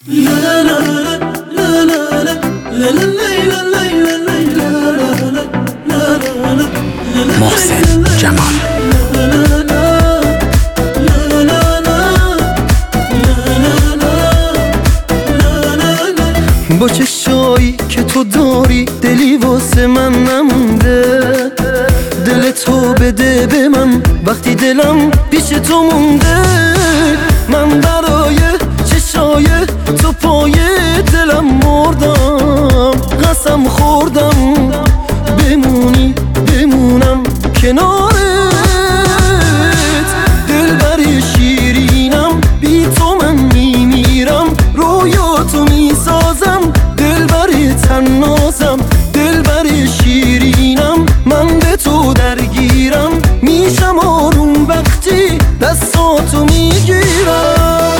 محسن جمال. با چشایی که تو داری دلی واسه من نمونده، دل تو بده به من وقتی دلم پیش تو مونده. من برای چشای تو پای دلم مردم، قسم خوردم بمونم کنارت. دلبر شیرینم بی تو من میمیرم، رویاتو میسازم دلبر تنازم. دلبر شیرینم من به تو درگیرم، میشم آروم وقتی دستاتو میگیرم.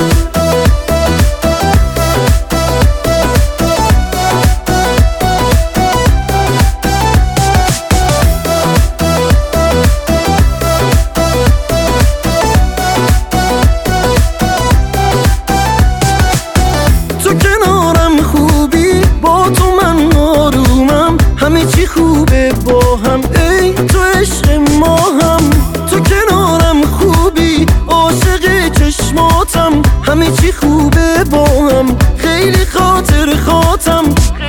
همه چی خوبه با هم، ای تو عشق ما هم. تو کنارم خوبی عاشق چشماتم، همه چی خوبه با هم، خیلی خاطر خاطم.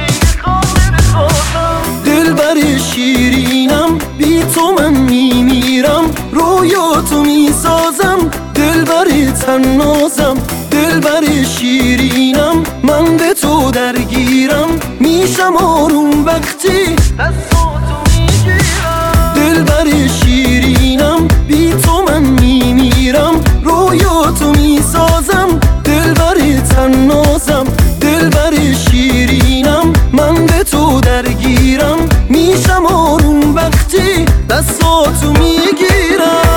دلبر شیرینم بی تو من میمیرم، رویاتو میسازم دلبر تنازم. دلبر شیرینم من به تو درگیرم، میشم آروم وقتی دستاتو میگیرم. دلبر شیرینم بی تو من میمیرم، رویاتو میسازم دلبر تنازم. دلبر شیرینم من به تو درگیرم، میشم آروم وقتی دستاتو میگیرم.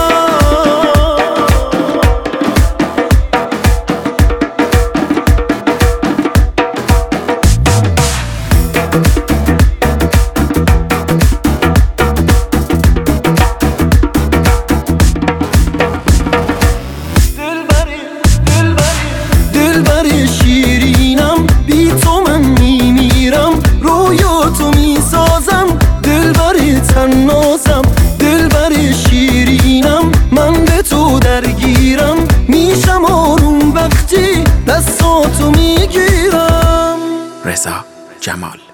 دلبر شیرینم بی تو من میمیرم، رویاتو میسازم دلبر تنازم. دلبر شیرینم من به تو درگیرم، میشم آروم وقتی دستاتو میگیرم. رضا جمال.